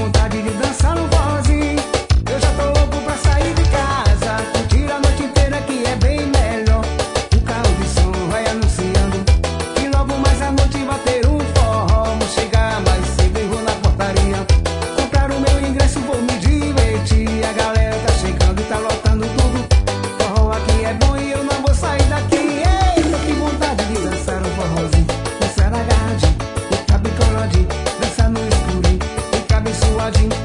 vontade de dançar no forrozinho. Eu já tô louco pra sair de casa, curtir a noite inteira que é bem melhor. O carro de som vai anunciando que logo mais à noite vai ter um forró. Vou chegar mais cedo e vou na portaria comprar o meu ingresso, vou me divertir. A galera tá chegando e tá lotando tudo. Forró aqui é bom e eu não vou sair daqui. Eita, que vontade de dançar um forrozinho, dançar agarradinho, ficar bem coladinho, dançar no escurinho, ficar bem suadinho.